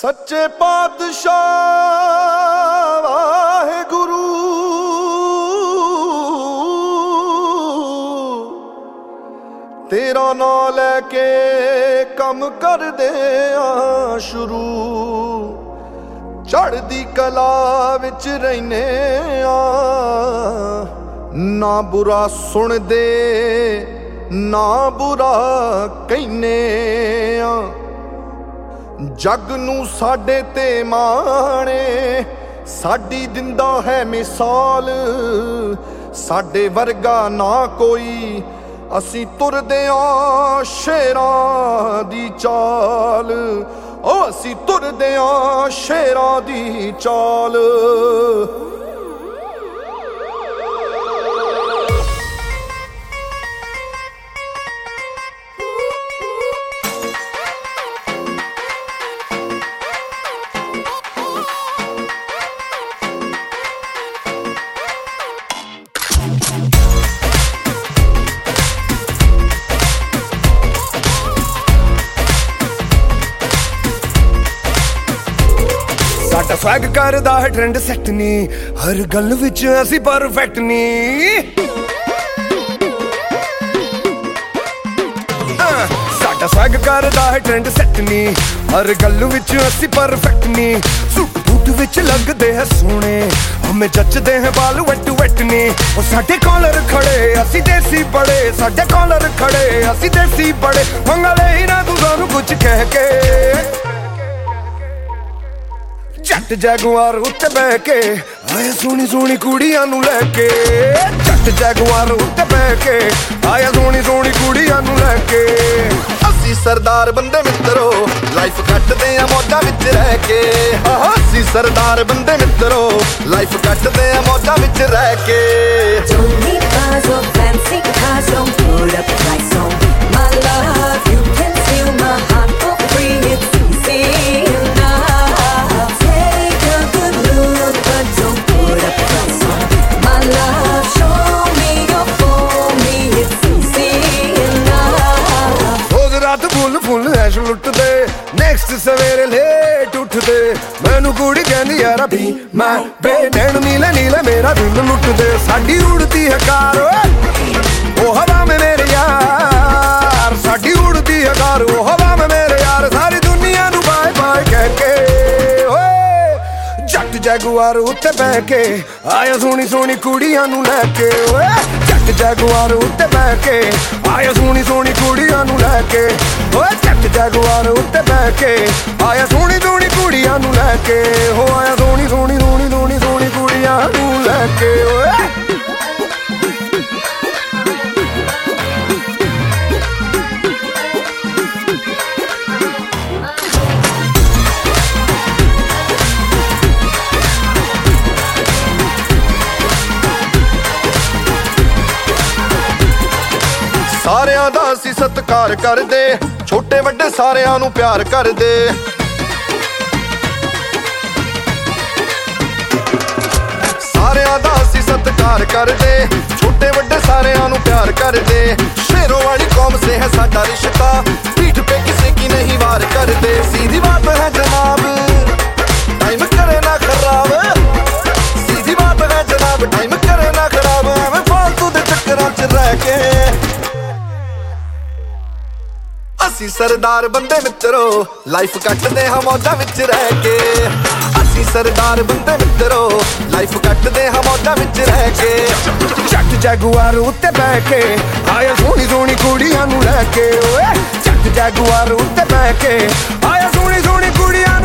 सच्चे पातशाह वाहेगुरु तेरा नाम लैके कम कर दे शुरू चढ़दी कला विच रहने ना बुरा सुन दे ना बुरा कहने जग नू साडे ते माणे साडी दिंदा है मिसाल साडे वर्गा ना कोई असी तुरदे आ शेरां दी चाल ओ असी तुरदे आ शेरां दी चाल। साडा स्वैग करदा है ट्रेंड सैट नी हर गल विच असी परफेक्ट नी साडा स्वैग करदा है ट्रेंड सैट नी हर गल विच असी परफेक्ट नी सूट बूट विच लगदे है सोने हमें जचदे हैं बाल वट वट नी ओ साडे कॉलर खड़े असी देसी बड़े साडे कॉलर खड़े असी देसी बड़े मंगले ही ना तू सानू कुछ कह के जट जैगुआर उत्ते बह के आया सोनी सोनी कुड़ियां नू लैके जट जैगुआर उत्ते बह के आया सोनी सोनी कुड़ियां नू लैके असी सरदार बंदे मित्रो लाइफ कटदे आ मौजा विच रह के असी सरदार बंदे मित्रो लाइफ कटदे आ मौजा विच रह के। Don't need cars or fancy cars, don't put up price on my love. You can steal my heart for free, it's easy enough. Take a good look, but don't put up price on my love. Show me your for me, it's easy enough. रोज रात full full ऐश लुटदे next सवेरे late उठदे मैनू कुड़ी कहंदी यार भी मैं बे नैन नीले नीले मेरा दिल लुटदे साडी उड़दी है कार ओ हवा में मेरे यार साडी उड़दी है कार ओ हवा में मेरे यार सारी दुनिया नू बाय बाय कह के ओए जट जैगुआर उत्ते बह के आया सोनी सोनी कुड़ियां नू लैके ओए जट जैगुआर उत्ते बह के आया सोनी सोनी कुड़ियां नू लैके ओए जट जैगुआर उत्ते बह के आया सोनी सोनी कुड़ियां नू लैके हो आया सोनी सोनी सोनी सोनी सोनी कुड़ियां नू लैके ओए सारियां दा असी सत्कार करदे छोटे वड्डे सारियां नू प्यार करदे सारियां दा असी सत्कार करदे छोटे वड्डे सारियां नू प्यार करदे शेरों वाली कौम से है साडा रिश्ता पीठ पे किसी की नहीं वार करदे सीधी बात है जनाब टाइम करे ना खराब सीधी बात है जनाब टाइम करे ना खराब एवें फालतू दे चक्करां च रह के असी सरदार बंदे मित्रो लाइफ कटदे हां मौजा विच रह के असी सरदार बंदे मित्रो लाइफ कटदे हां मौजा विच रह के जट जैगुआर उत्ते बह के आया सोनी सोनी कुड़ियां नू लैके ओए जट जैगुआर उत्ते बह के आया सोनी सोनी कुड़ियां